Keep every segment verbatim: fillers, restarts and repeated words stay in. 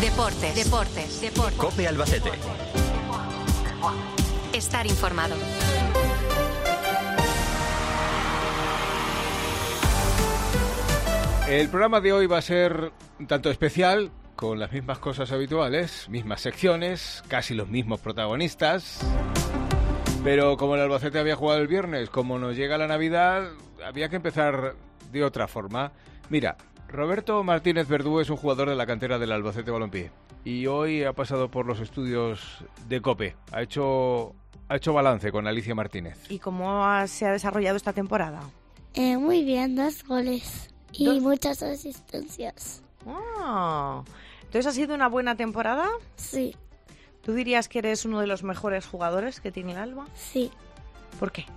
Deportes, deportes, deportes. COPE Albacete. Estar informado. El programa de hoy va a ser un tanto especial, con las mismas cosas habituales, mismas secciones, casi los mismos protagonistas. Pero como el Albacete había jugado el viernes, como nos llega la Navidad, había que empezar de otra forma. Mira, Roberto Martínez Verdú es un jugador de la cantera del Albacete Balompié y hoy ha pasado por los estudios de COPE. Ha hecho, ha hecho balance con Alicia Martínez. ¿Y cómo ha, se ha desarrollado esta temporada? Eh, muy bien, dos goles y ¿Dos? muchas asistencias. Oh, ¿entonces ha sido una buena temporada? Sí. ¿Tú dirías que eres uno de los mejores jugadores que tiene el Alba? Sí. ¿Por qué?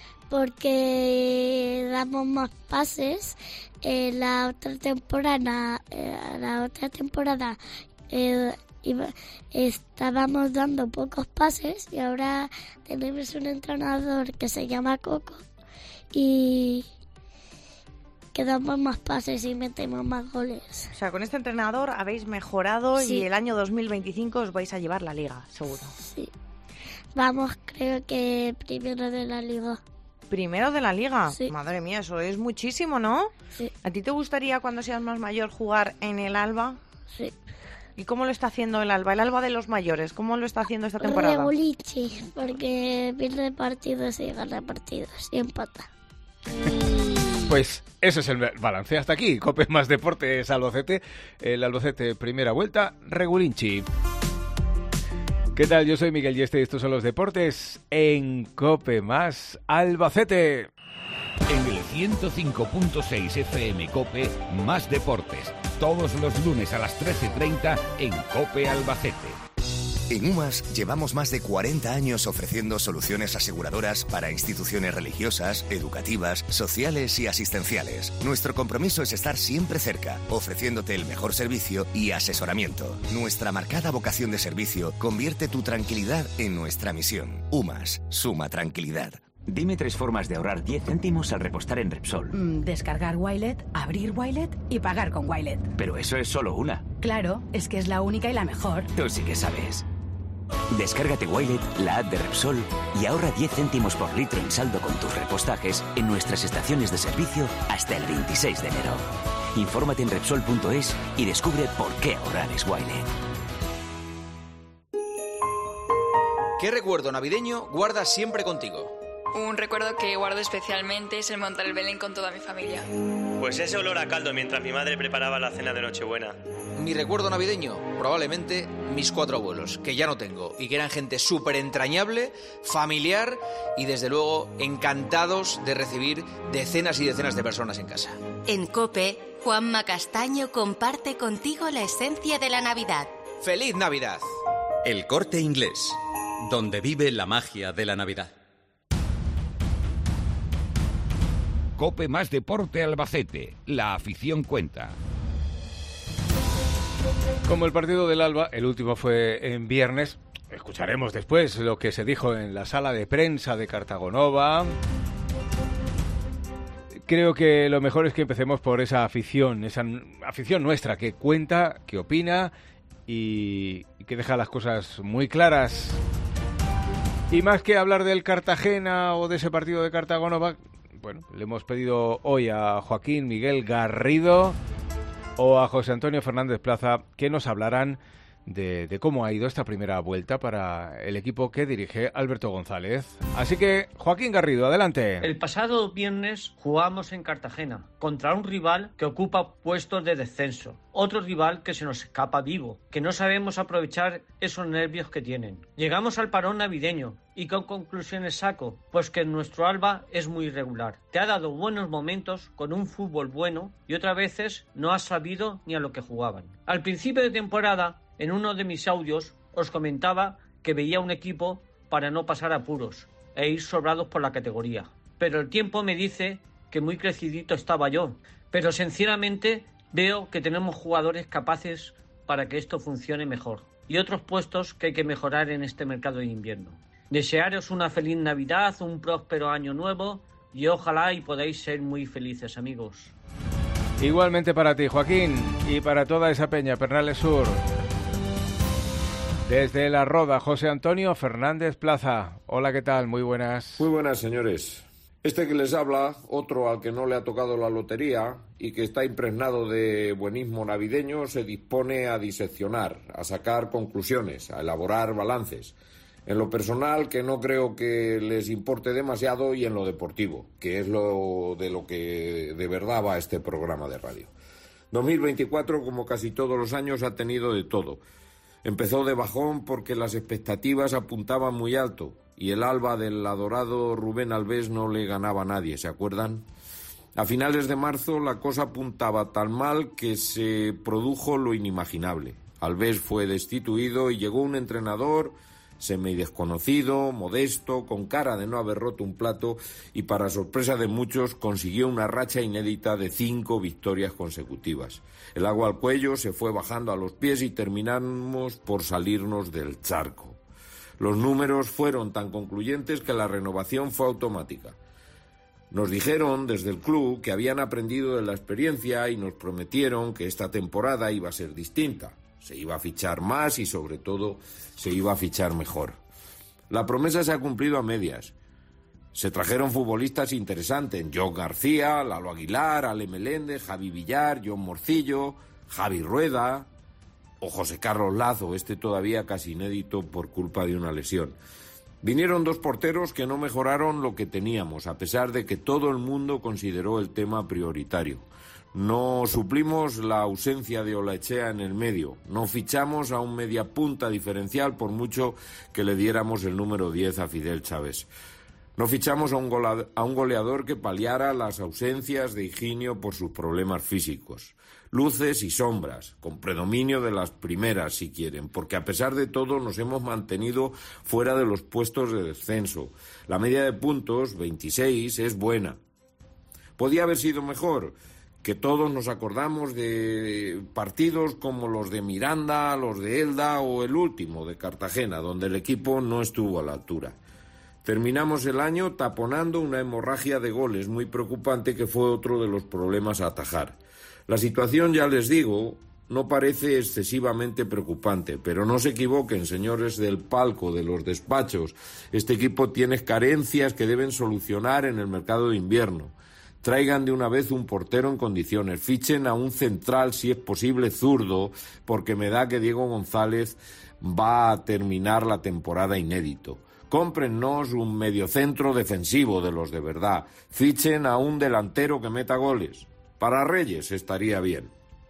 Porque damos más pases. Eh, la otra temporada, eh, la otra temporada eh, iba, estábamos dando pocos pases y ahora tenemos un entrenador que se llama Coco y que damos más pases y metemos más goles. O sea, con este entrenador habéis mejorado sí. y el año dos mil veinticinco os vais a llevar la Liga, seguro. Sí. Vamos, creo que primero de la Liga. ¿Primero de la Liga? Sí. Madre mía, eso es muchísimo, ¿no? Sí. ¿A ti te gustaría cuando seas más mayor jugar en el Alba? Sí. ¿Y cómo lo está haciendo el Alba? El Alba de los mayores, ¿cómo lo está haciendo esta temporada? Regulinchi, porque pierde partidos y gana partidos y empata. Pues ese es el balance. Hasta aquí, COPE más Deportes Albacete. El Albacete primera vuelta, Regulinchi. ¿Qué tal? Yo soy Miguel Yeste y estos son los deportes en COPE más Albacete. En el ciento cinco punto seis F M COPE más Deportes. Todos los lunes a las trece treinta en COPE Albacete. En UMAS llevamos más de cuarenta años ofreciendo soluciones aseguradoras para instituciones religiosas, educativas, sociales y asistenciales. Nuestro compromiso es estar siempre cerca, ofreciéndote el mejor servicio y asesoramiento. Nuestra marcada vocación de servicio convierte tu tranquilidad en nuestra misión. UMAS, suma tranquilidad. Dime tres formas de ahorrar diez céntimos al repostar en Repsol. Mm, descargar Wilet, abrir Wilet y pagar con Wilet. Pero eso es solo una. Claro, es que es la única y la mejor. Tú sí que sabes. Descárgate Wilet, la app de Repsol, y ahorra diez céntimos por litro en saldo con tus repostajes en nuestras estaciones de servicio hasta el veintiséis de enero. Infórmate en Repsol punto es y descubre por qué ahorrar es Wilet. ¿Qué recuerdo navideño guardas siempre contigo? Un recuerdo que guardo especialmente es el montar el Belén con toda mi familia. Pues ese olor a caldo mientras mi madre preparaba la cena de Nochebuena. Mi recuerdo navideño, probablemente mis cuatro abuelos, que ya no tengo, y que eran gente súper entrañable, familiar y desde luego encantados de recibir decenas y decenas de personas en casa. En COPE, Juanma Castaño comparte contigo la esencia de la Navidad. ¡Feliz Navidad! El Corte Inglés, donde vive la magia de la Navidad. COPE más Deporte Albacete. La afición cuenta. Como el partido del Alba, el último fue en viernes, escucharemos después lo que se dijo en la sala de prensa de Cartagonova. Creo que lo mejor es que empecemos por esa afición, esa afición nuestra que cuenta, que opina y, y que deja las cosas muy claras. Y más que hablar del Cartagena o de ese partido de Cartagonova, bueno, le hemos pedido hoy a Joaquín Miguel Garrido o a José Antonio Fernández Plaza que nos hablarán de, de cómo ha ido esta primera vuelta para el equipo que dirige Alberto González. Así que, Joaquín Garrido, adelante. El pasado viernes jugamos en Cartagena contra un rival que ocupa puestos de descenso. Otro rival que se nos escapa vivo, que no sabemos aprovechar esos nervios que tienen. Llegamos al parón navideño. ¿Y qué conclusiones saco? Pues que nuestro Alba es muy irregular. Te ha dado buenos momentos con un fútbol bueno y otras veces no has sabido ni a lo que jugaban. Al principio de temporada, en uno de mis audios, os comentaba que veía un equipo para no pasar apuros e ir sobrados por la categoría. Pero el tiempo me dice que muy crecidito estaba yo. Pero sinceramente veo que tenemos jugadores capaces para que esto funcione mejor. Y otros puestos que hay que mejorar en este mercado de invierno. Desearos una feliz Navidad, un próspero año nuevo y ojalá y podáis ser muy felices, amigos. Igualmente para ti, Joaquín, y para toda esa peña, Pernales Sur. Desde La Roda, José Antonio Fernández Plaza. Hola, ¿qué tal? Muy buenas. Muy buenas, señores. Este que les habla, otro al que no le ha tocado la lotería y que está impregnado de buenismo navideño, se dispone a diseccionar, a sacar conclusiones, a elaborar balances. En lo personal, que no creo que les importe demasiado, y en lo deportivo, que es lo de lo que de verdad va este programa de radio. dos mil veinticuatro, como casi todos los años, ha tenido de todo. Empezó de bajón porque las expectativas apuntaban muy alto y el alba del adorado Rubén Alves no le ganaba a nadie, ¿se acuerdan? A finales de marzo la cosa apuntaba tan mal que se produjo lo inimaginable. Alves fue destituido y llegó un entrenador semidesconocido, modesto, con cara de no haber roto un plato y, para sorpresa de muchos, consiguió una racha inédita de cinco victorias consecutivas. El agua al cuello se fue bajando a los pies y terminamos por salirnos del charco. Los números fueron tan concluyentes que la renovación fue automática. Nos dijeron desde el club que habían aprendido de la experiencia y nos prometieron que esta temporada iba a ser distinta. Se iba a fichar más y, sobre todo, se iba a fichar mejor. La promesa se ha cumplido a medias. Se trajeron futbolistas interesantes: John García, Lalo Aguilar, Ale Meléndez, Javi Villar, John Morcillo, Javi Rueda o José Carlos Lazo, este todavía casi inédito por culpa de una lesión. Vinieron dos porteros que no mejoraron lo que teníamos, a pesar de que todo el mundo consideró el tema prioritario. No suplimos la ausencia de Olaechea en el medio. No fichamos a un mediapunta diferencial por mucho que le diéramos el número diez a Fidel Chávez. No fichamos a un, gola- a un goleador que paliara las ausencias de Higinio por sus problemas físicos. Luces y sombras, con predominio de las primeras, si quieren, porque a pesar de todo nos hemos mantenido fuera de los puestos de descenso. La media de puntos, veintiséis, es buena. ¿Podía haber sido mejor? Que todos nos acordamos de partidos como los de Miranda, los de Elda o el último de Cartagena, donde el equipo no estuvo a la altura. Terminamos el año taponando una hemorragia de goles muy preocupante, que fue otro de los problemas a atajar. La situación, ya les digo, no parece excesivamente preocupante, pero no se equivoquen, señores del palco, de los despachos. Este equipo tiene carencias que deben solucionar en el mercado de invierno. Traigan de una vez un portero en condiciones, fichen a un central, si es posible zurdo, porque me da que Diego González va a terminar la temporada inédito. Cómprennos un mediocentro defensivo de los de verdad, fichen a un delantero que meta goles. Para Reyes estaría bien.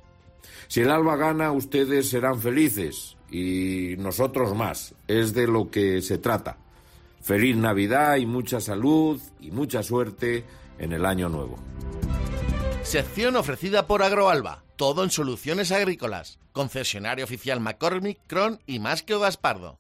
Si el Alba gana, ustedes serán felices y nosotros más, es de lo que se trata. Feliz Navidad y mucha salud y mucha suerte en el año nuevo. Sección ofrecida por Agroalba, todo en soluciones agrícolas. Concesionario oficial McCormick, Cron y Masquio Gaspardo.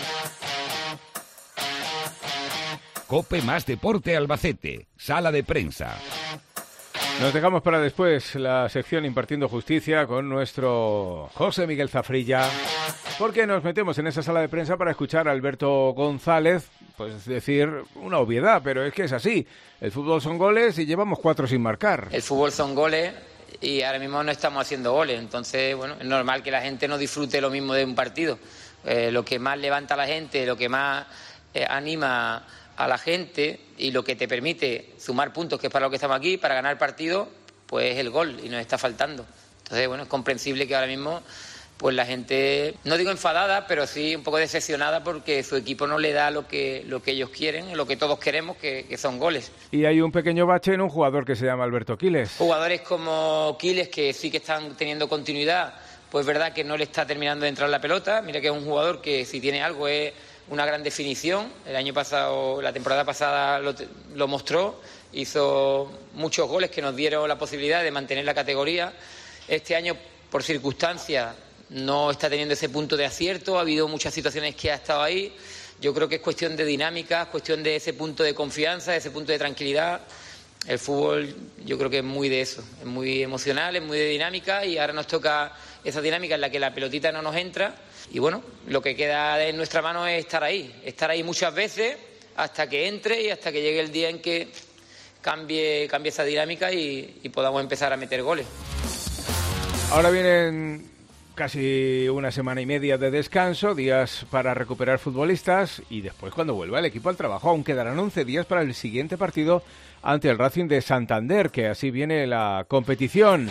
COPE más Deporte Albacete, sala de prensa. Nos dejamos para después la sección Impartiendo Justicia con nuestro José Miguel Zafrilla, porque nos metemos en esa sala de prensa para escuchar a Alberto González, pues decir una obviedad, pero es que es así. El fútbol son goles y llevamos cuatro sin marcar. El fútbol son goles y ahora mismo no estamos haciendo goles, entonces bueno, es normal que la gente no disfrute lo mismo de un partido. Eh, lo que más levanta a la gente, lo que más eh, anima a la gente y lo que te permite sumar puntos, que es para lo que estamos aquí, para ganar el partido, pues es el gol y nos está faltando. Entonces, bueno, es comprensible que ahora mismo pues la gente, no digo enfadada, pero sí un poco decepcionada porque su equipo no le da lo que lo que ellos quieren, lo que todos queremos, que, que son goles. Y hay un pequeño bache en un jugador que se llama Alberto Quiles. Jugadores como Quiles, que sí que están teniendo continuidad, pues es verdad que no le está terminando de entrar la pelota. Mira que es un jugador que si tiene algo es una gran definición. El año pasado, la temporada pasada lo, lo mostró, hizo muchos goles que nos dieron la posibilidad de mantener la categoría. Este año, por circunstancias, no está teniendo ese punto de acierto, ha habido muchas situaciones que ha estado ahí. Yo creo que es cuestión de dinámica, es cuestión de ese punto de confianza, de ese punto de tranquilidad. El fútbol yo creo que es muy de eso, es muy emocional, es muy de dinámica y ahora nos toca esa dinámica en la que la pelotita no nos entra y bueno, lo que queda en nuestra mano es estar ahí, estar ahí muchas veces hasta que entre y hasta que llegue el día en que cambie, cambie esa dinámica y, y podamos empezar a meter goles. Ahora vienen casi una semana y media de descanso, días para recuperar futbolistas y después cuando vuelva el equipo al trabajo, aún quedarán once días para el siguiente partido ante el Racing de Santander, que así viene la competición.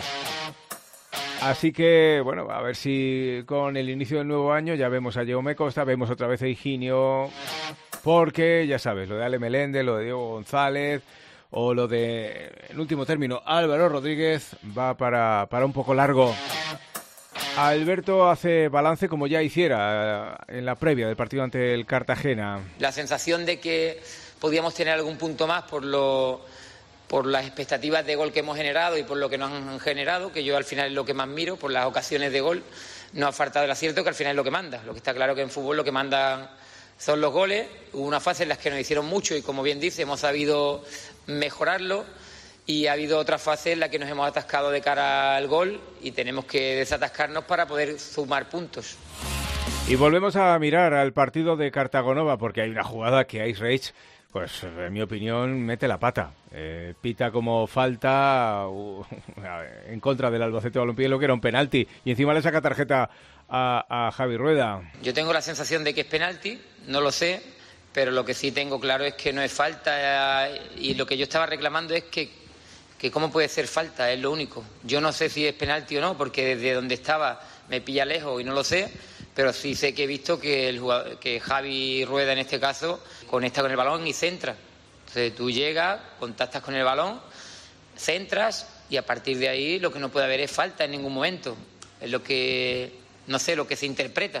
Así que, bueno, a ver si con el inicio del nuevo año ya vemos a Jaume Costa, vemos otra vez a Higinio, porque ya sabes, lo de Ale Meléndez, lo de Diego González o lo de, en último término, Álvaro Rodríguez va para, para un poco largo. Alberto hace balance como ya hiciera en la previa del partido ante el Cartagena. La sensación de que podíamos tener algún punto más por lo... por las expectativas de gol que hemos generado y por lo que nos han generado, que yo al final es lo que más miro, por las ocasiones de gol, no ha faltado el acierto, que al final es lo que manda. Lo que está claro que en fútbol lo que manda son los goles. Hubo una fase en las que nos hicieron mucho y, como bien dice, hemos sabido mejorarlo, y ha habido otra fase en la que nos hemos atascado de cara al gol y tenemos que desatascarnos para poder sumar puntos. Y volvemos a mirar al partido de Cartagonova, porque hay una jugada que Ice Rage, pues en mi opinión, mete la pata. Eh, pita como falta uh, en contra del Albacete Balompié, lo que era un penalti, y encima le saca tarjeta a, a Javi Rueda. Yo tengo la sensación de que es penalti, no lo sé, pero lo que sí tengo claro es que no es falta, y lo que yo estaba reclamando es que, que cómo puede ser falta, es lo único. Yo no sé si es penalti o no, porque desde donde estaba me pilla lejos y no lo sé, pero sí sé que he visto que, el jugador, que Javi Rueda, en este caso, conecta con el balón y centra. Entonces tú llegas, contactas con el balón, centras, y a partir de ahí lo que no puede haber es falta en ningún momento. Es lo que, no sé, lo que se interpreta.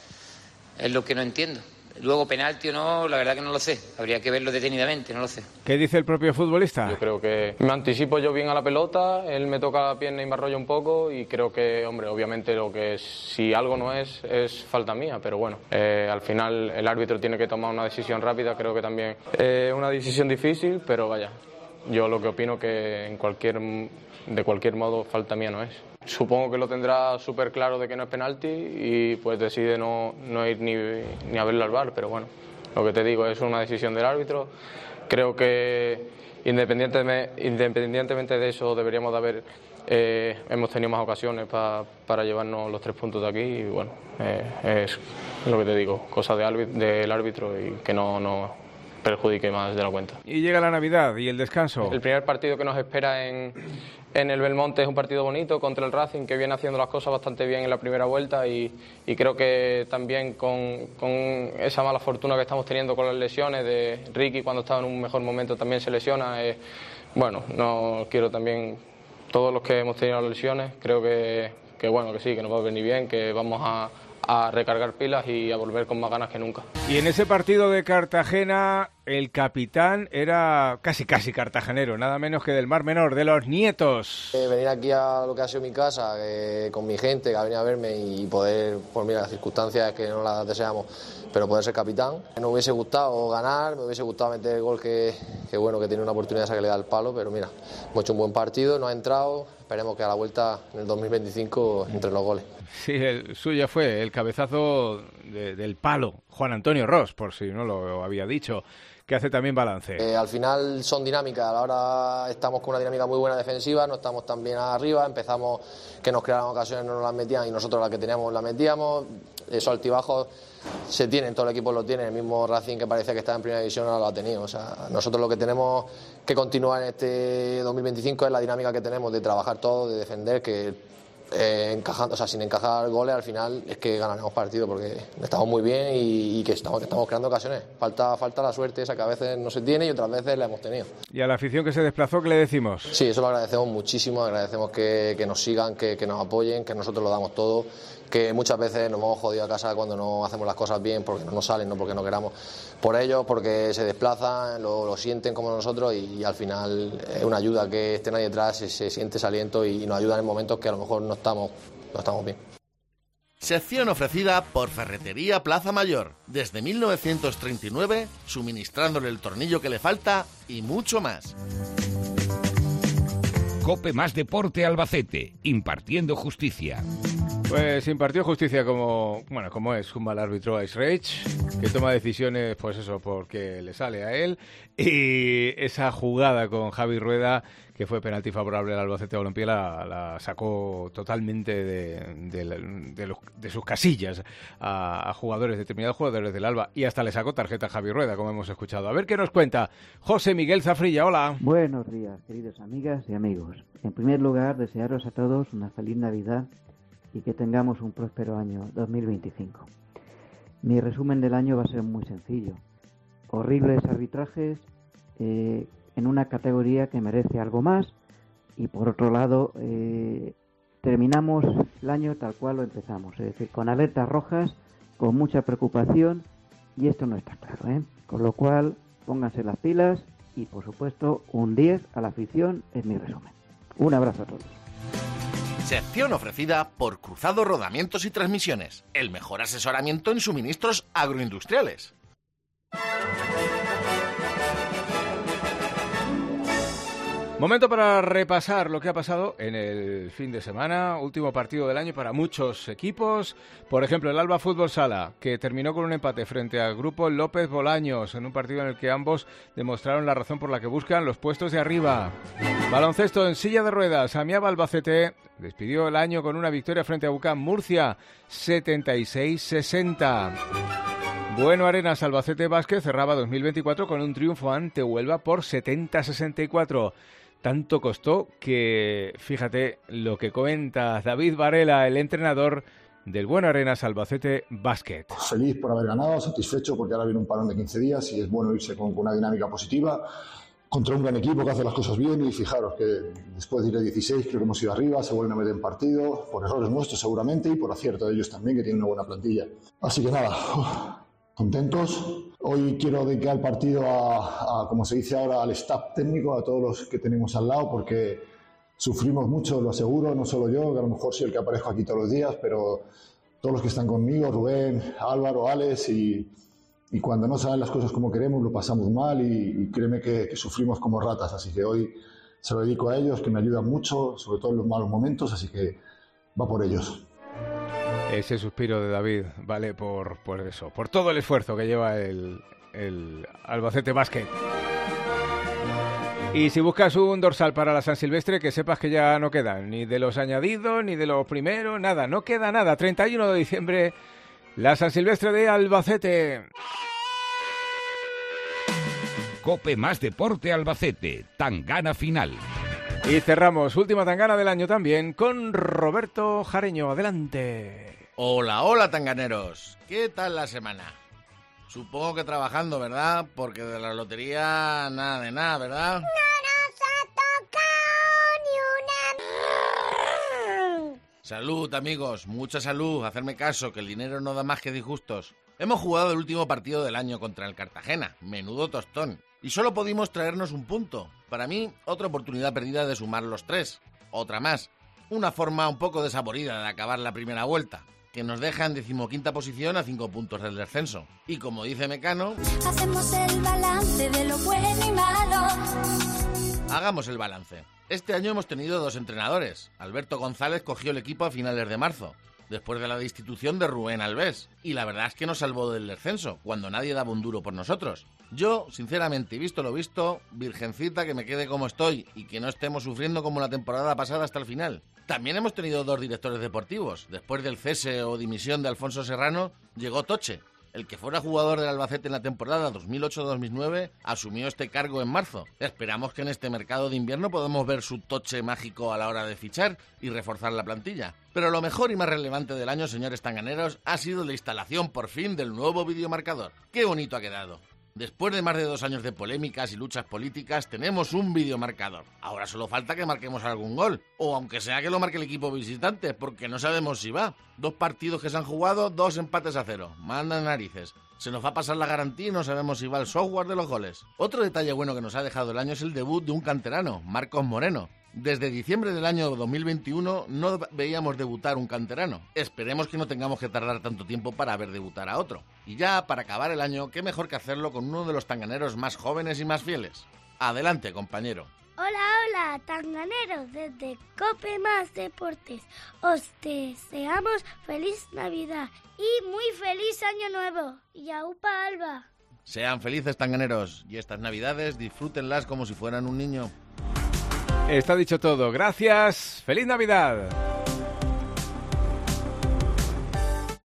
Es lo que no entiendo. Luego, penalti o no, la verdad que no lo sé. Habría que verlo detenidamente, no lo sé. ¿Qué dice el propio futbolista? Yo creo que me anticipo yo bien a la pelota, él me toca la pierna y me arrolla un poco, y creo que, hombre, obviamente lo que si algo no es, es falta mía, pero bueno, eh, al final el árbitro tiene que tomar una decisión rápida, creo que también es eh, una decisión difícil, pero vaya, yo lo que opino que en cualquier, de cualquier modo falta mía no es. Supongo que lo tendrá súper claro de que no es penalti y pues decide no, no ir ni, ni a verlo al V A R, pero bueno, lo que te digo es una decisión del árbitro. Creo que independientemente, independientemente de eso deberíamos de haber, eh, hemos tenido más ocasiones pa, para llevarnos los tres puntos de aquí, y bueno, eh, es lo que te digo, cosa de árbitro, del árbitro, y que no, no perjudique más de la cuenta. Y llega la Navidad y el descanso. El primer partido que nos espera en, en el Belmonte es un partido bonito contra el Racing, que viene haciendo las cosas bastante bien en la primera vuelta, y, y creo que también con, con esa mala fortuna que estamos teniendo con las lesiones de Ricky, cuando estaba en un mejor momento también se lesiona. Eh, bueno, no quiero también, todos los que hemos tenido las lesiones, creo que, que bueno, que sí, que nos va a venir bien, que vamos a a recargar pilas y a volver con más ganas que nunca. Y en ese partido de Cartagena, el capitán era casi casi cartagenero, nada menos que del Mar Menor, de los Nietos. Eh, venir aquí a lo que ha sido mi casa, eh, con mi gente que ha venido a verme, y poder, pues mira, las circunstancias que no las deseamos, pero poder ser capitán. Me hubiese gustado ganar, me hubiese gustado meter el gol que, que bueno, que tiene una oportunidad esa que le da el palo, pero mira, hemos hecho un buen partido, no ha entrado, esperemos que a la vuelta en el dos mil veinticinco entre los goles. Sí, el suyo fue el cabezazo de, del palo, Juan Antonio Ros, por si no lo había dicho, que hace también balance. Eh, al final son dinámicas, ahora estamos con una dinámica muy buena defensiva, no estamos tan bien arriba, empezamos que nos crearan ocasiones, no nos las metían, y nosotros las que teníamos las metíamos. Esos altibajos se tienen, todo el equipo lo tiene, el mismo Racing que parecía que estaba en primera división ahora lo ha tenido. O sea, nosotros lo que tenemos que continuar en este dos mil veinticinco es la dinámica que tenemos de trabajar todo, de defender, que Eh, encajando, o sea, sin encajar goles al final es que ganaremos partido, porque estamos muy bien y, y que, estamos, que estamos creando ocasiones. Falta, falta la suerte esa que a veces no se tiene y otras veces la hemos tenido. ¿Y a la afición que se desplazó qué le decimos? Sí, eso lo agradecemos muchísimo, agradecemos que, que nos sigan, que, que nos apoyen, que nosotros lo damos todo, que muchas veces nos hemos jodido a casa cuando no hacemos las cosas bien, porque no nos salen, no porque no queramos, por ellos, porque se desplazan, lo, lo sienten como nosotros, y, y al final es una ayuda que estén ahí detrás, se, se siente ese aliento y, y nos ayudan en momentos que a lo mejor no estamos, no estamos bien. Sección ofrecida por Ferretería Plaza Mayor, desde mil novecientos treinta y nueve, suministrándole el tornillo que le falta y mucho más. COPE más Deporte Albacete, impartiendo justicia. Pues impartió justicia como, bueno, como es un mal árbitro Ice Rage, que toma decisiones, pues eso, porque le sale a él. Y esa jugada con Javi Rueda, que fue penalti favorable al Albacete Balompié, la, la sacó totalmente de, de, de, los, de sus casillas a, a jugadores, determinados jugadores del Alba, y hasta le sacó tarjeta a Javi Rueda, como hemos escuchado. A ver qué nos cuenta José Miguel Zafrilla. Hola. Buenos días, queridas amigas y amigos. En primer lugar, desearos a todos una feliz Navidad y que tengamos un próspero año dos mil veinticinco. Mi resumen del año va a ser muy sencillo. Horribles arbitrajes eh, en una categoría que merece algo más, y por otro lado eh, terminamos el año tal cual lo empezamos, es decir, con alertas rojas, con mucha preocupación, y esto no está claro, ¿eh? Con lo cual pónganse las pilas y por supuesto un diez a la afición es mi resumen. Un abrazo a todos. Sección ofrecida por Cruzado Rodamientos y Transmisiones, el mejor asesoramiento en suministros agroindustriales. Momento para repasar lo que ha pasado en el fin de semana, último partido del año para muchos equipos. Por ejemplo, el Alba Fútbol Sala, que terminó con un empate frente al grupo López Bolaños, en un partido en el que ambos demostraron la razón por la que buscan los puestos de arriba. Baloncesto en silla de ruedas, Amiaba Albacete despidió el año con una victoria frente a UCAM Murcia, setenta y seis sesenta. Bueno Arenas Albacete Vázquez cerraba dos mil veinticuatro con un triunfo ante Huelva por setenta a sesenta y cuatro. Tanto costó que, fíjate lo que comenta David Varela, el entrenador del Bueno Arenas Albacete Basket. Feliz por haber ganado, satisfecho porque ahora viene un parón de quince días y es bueno irse con una dinámica positiva contra un gran equipo que hace las cosas bien, y fijaros que después de ir a dieciséis creo que hemos ido arriba, se vuelven a meter en partido, por errores nuestros seguramente y por acierto de ellos también, que tienen una buena plantilla. Así que nada, contentos. Hoy quiero dedicar el partido a, a, como se dice ahora, al staff técnico, a todos los que tenemos al lado, porque sufrimos mucho, lo aseguro, no solo yo, que a lo mejor soy el que aparezco aquí todos los días, pero todos los que están conmigo, Rubén, Álvaro, Alex, y, y cuando no salen las cosas como queremos lo pasamos mal y, y créeme que, que sufrimos como ratas, así que hoy se lo dedico a ellos, que me ayudan mucho, sobre todo en los malos momentos, así que va por ellos. Ese suspiro de David vale por, por eso, por todo el esfuerzo que lleva el, el Albacete Basket. Y si buscas un dorsal para la San Silvestre, que sepas que ya no quedan ni de los añadidos, ni de los primeros, nada, no queda nada. treinta y uno de diciembre, la San Silvestre de Albacete. COPE más Deporte Albacete, tangana final. Y cerramos, última tangana del año también, con Roberto Jareño. Adelante. Hola, hola tanganeros. ¿Qué tal la semana? Supongo que trabajando, ¿verdad? Porque de la lotería nada de nada, ¿verdad? No nos ha tocado ni una... Salud, amigos, mucha salud. Hacerme caso, que el dinero no da más que disgustos. Hemos jugado el último partido del año contra el Cartagena. Menudo tostón. Y solo pudimos traernos un punto. Para mí, otra oportunidad perdida de sumar los tres. Otra más. Una forma un poco desaborida de acabar la primera vuelta, que nos deja en decimoquinta posición a cinco puntos del descenso. Y como dice Mecano... Hacemos el balance de lo bueno y malo. Hagamos el balance. Este año hemos tenido dos entrenadores. Alberto González cogió el equipo a finales de marzo, después de la destitución de Rubén Alves. Y la verdad es que nos salvó del descenso, cuando nadie daba un duro por nosotros. Yo, sinceramente, visto lo visto, virgencita que me quede como estoy y que no estemos sufriendo como la temporada pasada hasta el final. También hemos tenido dos directores deportivos. Después del cese o dimisión de Alfonso Serrano, llegó Toche. El que fuera jugador del Albacete en la temporada dos mil ocho dos mil nueve asumió este cargo en marzo. Esperamos que en este mercado de invierno podamos ver su toche mágico a la hora de fichar y reforzar la plantilla. Pero lo mejor y más relevante del año, señores tanganeros, ha sido la instalación por fin del nuevo videomarcador. ¡Qué bonito ha quedado! Después de más de dos años de polémicas y luchas políticas, tenemos un videomarcador. Ahora solo falta que marquemos algún gol. O aunque sea que lo marque el equipo visitante, porque no sabemos si va. Dos partidos que se han jugado, dos empates a cero. Mandan narices. Se nos va a pasar la garantía y no sabemos si va el software de los goles. Otro detalle bueno que nos ha dejado el año es el debut de un canterano, Marcos Moreno. Desde diciembre del año dos mil veintiuno no veíamos debutar un canterano. Esperemos que no tengamos que tardar tanto tiempo para ver debutar a otro. Y ya, para acabar el año, qué mejor que hacerlo con uno de los tanganeros más jóvenes y más fieles. Adelante, compañero. Hola, hola, tanganeros, desde Cope Más Deportes. Os deseamos feliz Navidad y muy feliz Año Nuevo. Y aupa Alba. Sean felices, tanganeros, y estas Navidades disfrútenlas como si fueran un niño. Está dicho todo. Gracias. ¡Feliz Navidad!